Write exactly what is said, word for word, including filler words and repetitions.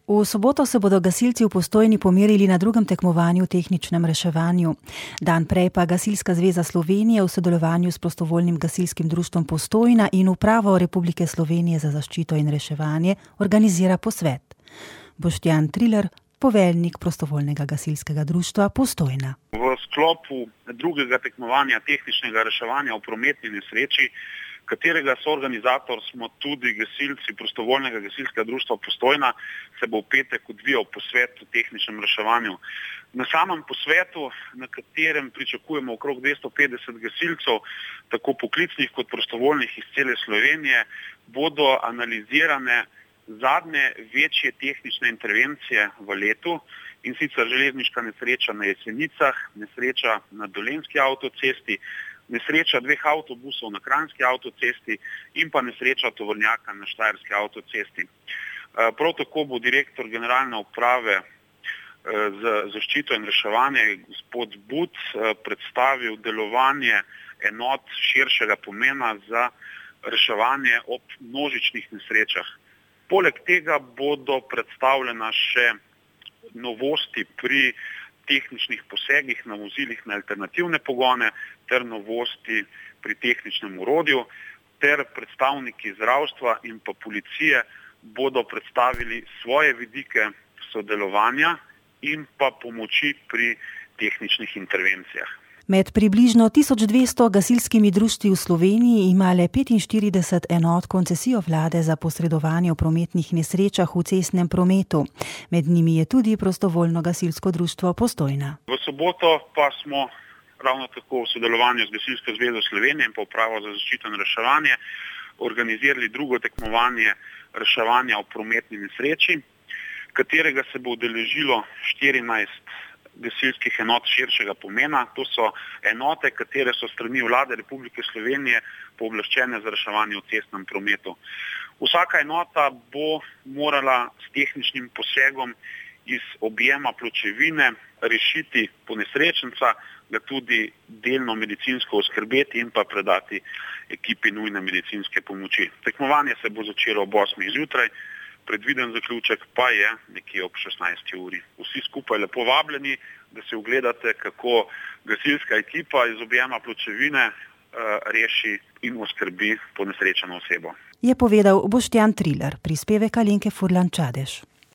V soboto se bodo gasilci v Postojni pomerili na drugem tekmovanju v tehničnem reševanju. Dan prej pa Gasilska zveza Slovenije v sodelovanju s prostovoljnim gasilskim društvom Postojna in Upravo Republike Slovenije za zaščito in reševanje organizira posvet. Boštjan Triler, poveljnik prostovoljnega gasilskega društva Postojna. V sklopu drugega tekmovanja tehničnega reševanja v prometni nesreči, katerega soorganizator smo tudi gasilci prostovoljnega gasilskega društva Postojna, se bo v petek odvijal posvet o tehničnem reševanju. Na samem posvetu, na katerem pričakujemo okrog dvesto petdeset gasilcev, tako poklicnih kot prostovoljnih iz cele Slovenije, bodo analizirane zadnje večje tehnične intervencije v letu, in sicer železniška nesreča na Jesenicah, nesreča na Dolenjski avtocesti, nesreča dveh avtobusov na Kranjski avtocesti in pa nesreča tovornjaka na Štajerski avtocesti. Prav tako bo direktor generalne uprave za zaščito in reševanje gospod But predstavil delovanje enot širšega pomena za reševanje ob množičnih nesrečah. Poleg tega bodo predstavljena še novosti pri tehničnih posegih na vozilih na alternativne pogone ter novosti pri tehničnem orodju, ter predstavniki zdravstva in pa policije bodo predstavili svoje vidike sodelovanja in pa pomoči pri tehničnih intervencijah. Med približno tisoč dvesto gasilskimi društvi v Sloveniji ima le petinštirideset enot koncesijo vlade za posredovanje v prometnih nesrečah v cestnem prometu. Med njimi je tudi prostovoljno gasilsko društvo Postojna. V soboto pa smo ravno tako v sodelovanju z Gasilsko zvezo Slovenije in pa Upravo za zaščito in reševanje organizirali drugo tekmovanje reševanja v prometni nesreči, katerega se bo udeležilo štirinajst gasilskih enot širšega pomena. To so enote, katere so strani Vlade Republike Slovenije pooblaščene za reševanje v cestnem prometu. Vsaka enota bo morala s tehničnim posegom iz objema pločevine rešiti ponesrečenca, ga tudi delno medicinsko oskrbeti in pa predati ekipi nujne medicinske pomoči. Tekmovanje se bo začelo ob osmih zjutraj, predviden zaključek pa je nekje ob šestnajsti uri. Vsi skupaj lepo vabljeni, da se ogledate, kako gasilska ekipa iz objema pločevine uh, reši in oskrbi ponesrečeno osebo. Je povedal Boštjan Triler, prispevek Alenke Furlan Čadež.